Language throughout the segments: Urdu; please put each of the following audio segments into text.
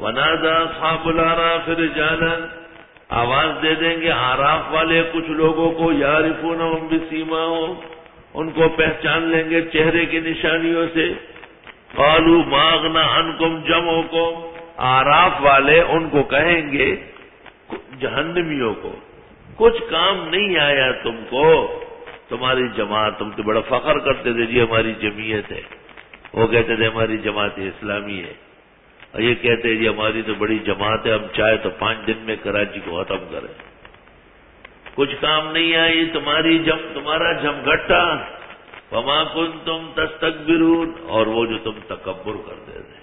ونادى اصحاب الاعراف رجالا، آواز دے دیں گے آراف والے کچھ لوگوں کو، یعرفونہم بسیماہم، ان کو پہچان لیں گے چہرے کی نشانیوں سے۔ قالوا ما اغنى عنكم جمعكم، آراف والے ان کو کہیں گے جہنمیوں کو، کچھ کام نہیں آیا تم کو تمہاری جماعت، تم تو بڑا فخر کرتے تھے جی ہماری جمعیت ہے، وہ کہتے تھے ہماری جماعت اسلامی ہے، اور یہ کہتے جی ہماری تو بڑی جماعت ہے، ہم چاہے تو 5 دن میں کراچی کو ختم کریں، کچھ کام نہیں آئی تمہارا جمگھٹا، وما کنتم تستکبرون، اور وہ جو تم تکبر کرتے تھے۔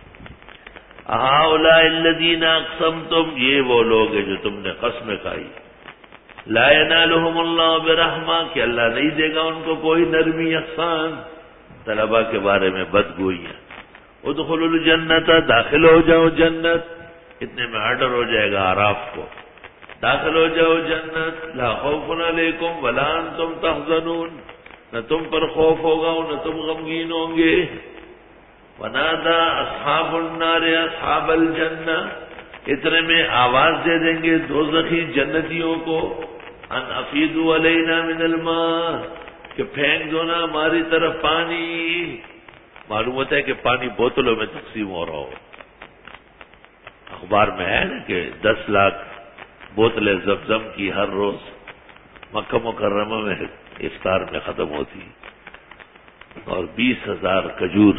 ہؤلاء الذین اقسمتم، یہ وہ لوگ ہیں جو تم نے قسمیں کھائی، لا ینالہم اللہ برحمہ، کہ اللہ نہیں دے گا ان کو کوئی نرمی احسان، طلبہ کے بارے میں بدگوئیاں۔ ادخلوا الجنت، داخل ہو جاؤ جنت، اتنے میں آرڈر ہو جائے گا آراف کو، داخل ہو جاؤ جنت، لا خوف علیکم ولا انتم تحزنون، نہ تم پر خوف ہوگا نہ تم غمگین ہوں گے۔ ونادى اصحاب النار اصحاب الجنہ، اتنے میں آواز دے دیں گے دوزخی جنتیوں کو، ان افیدوا علینا من الماء، کہ پھینک دو نا ہماری طرف پانی۔ معلوم ہوتا ہے کہ پانی بوتلوں میں تقسیم ہو رہا ہو، اخبار میں ہے نا کہ 10 لاکھ بوتلیں زمزم کی ہر روز مکہ مکرمہ میں افطار میں ختم ہوتی، اور 20,000 کھجور۔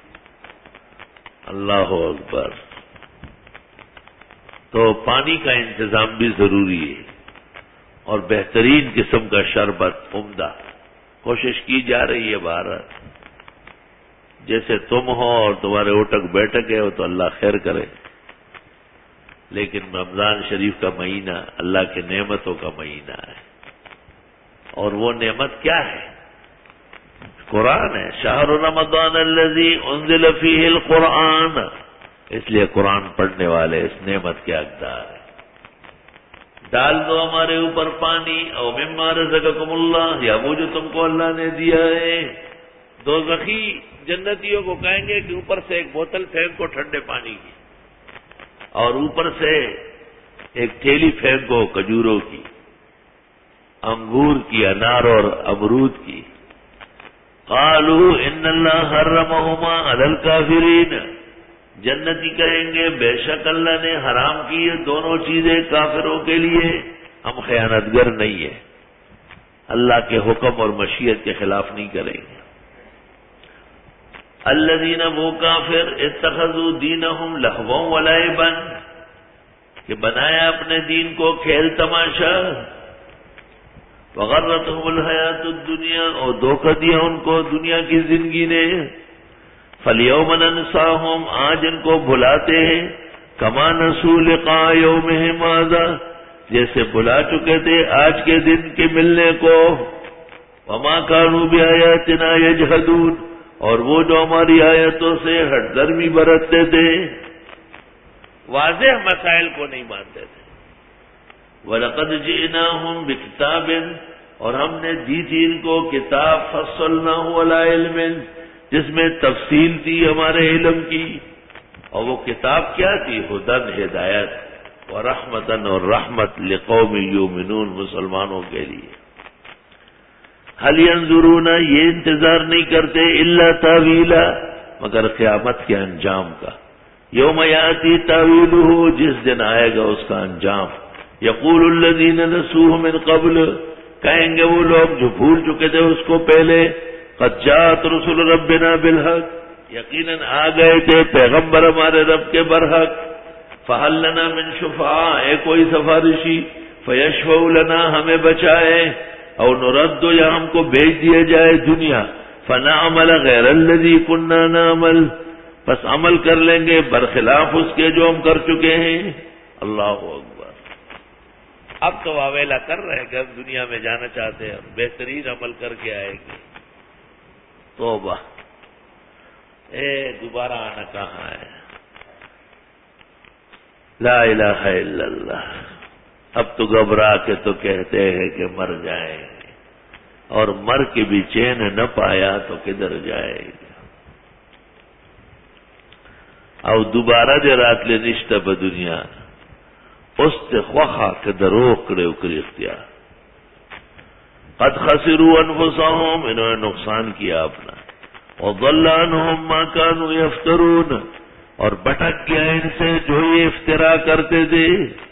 اللہ اکبر۔ تو پانی کا انتظام بھی ضروری ہے، اور بہترین قسم کا شربت عمدہ کوشش کی جا رہی ہے باہر، جیسے تم ہو اور تمہارے اٹک بیٹھک ہے وہ تو اللہ خیر کرے، لیکن رمضان شریف کا مہینہ اللہ کے نعمتوں کا مہینہ ہے، اور وہ نعمت کیا ہے؟ قرآن ہے۔ شہر رمضان الذی انزل فیہ القرآن، اس لیے قرآن پڑھنے والے اس نعمت کے حقدار ہیں۔ ڈال دو ہمارے اوپر پانی، او مما رزقکم اللہ، یا وہ جو تم کو اللہ نے دیا ہے۔ دوزخی جنتیوں کو کہیں گے کہ اوپر سے ایک بوتل پھینکو ٹھنڈے پانی کی، اور اوپر سے ایک تھیلی پھینکو کھجوروں کی، انگور کی، انار اور امرود کی۔ قالوا ان اللہ حرمہما علی الکافرین، جنتی کہیں گے بے شک اللہ نے حرام کی یہ دونوں چیزیں کافروں کے لیے، ہم خیانتگر نہیں ہیں، اللہ کے حکم اور مشیت کے خلاف نہیں کریں گے۔ الذین، وہ کافر، اتخذوا دینہم لہوا ولعبا، کہ بنایا اپنے دین کو کھیل تماشا، وغرتہم الحیات الدنیا، اور دھوکہ دیا ان کو دنیا کی زندگی نے۔ فالیوم ننساہم، آج ان کو بھلاتے ہیں، کما نسوا لقاء یومہم ھذا، جیسے بھلا چکے تھے آج کے دن کے ملنے کو۔ وما کانوا بآیاتنا یجحدون، اور وہ جو ہماری آیتوں سے ہٹ درمی برتتے تھے، واضح مسائل کو نہیں مانتے تھے۔ وَلَقَدْ جِئْنَاهُمْ بِكِتَابٍ، اور ہم نے دی تھی ان کو کتاب، فَصَّلْنَاهُ عَلَىٰ عِلْمٍ، جس میں تفصیل تھی ہمارے علم کی، اور وہ کتاب کیا تھی؟ ہدن، ہدایت، وَرَحْمَةً، اور رحمت، لِقَوْمٍ یُؤْمِنُونَ، مسلمانوں کے لیے۔ هَلْ يَنظُرُونَ، یہ انتظار نہیں کرتے، إِلَّا تَأْوِيلًا، مگر قیامت کے انجام کا۔ یوم یاتی تاویلہ، جس دن آئے گا اس کا انجام۔ یقول الذین نسوہ من قبل، کہیں گے وہ لوگ جو بھول چکے تھے اس کو پہلے، قد جاءت رسل ربنا بالحق، یقیناً آ گئے تھے پیغمبر ہمارے رب کے برحق۔ فہل لنا من شفعاء، ہے کوئی سفارشی، فیشفعوا لنا، ہمیں بچائے، او نرد، یا ہم کو بھیج دیا جائے دنیا، فنعمل غیر الذی کننا نعمل، بس عمل کر لیں گے برخلاف اس کے جو ہم کر چکے ہیں۔ اللہ اکبر۔ اب تو واویلا کر رہے ہیں کہ ہم دنیا میں جانا چاہتے ہیں، بہترین عمل کر کے آئیں گے۔ توبہ، دوبارہ آنا کہاں ہے؟ لا الہ الا اللہ۔ اب تو گھبرا کے تو کہتے ہیں کہ مر جائیں گے، اور مر کے بھی چین نہ پایا تو کدھر جائے گا؟ او دوباره دې راتلې نشته په دنیا اوس ته خوخه که دروغ کړي او کړي اختیار قد خسروا انفسهم انہوں نے نقصان کیا اپنا وضل عنهم ما كانوا يفترون اور بھٹک گیا ان سے جو یہ افترا کرتے تھے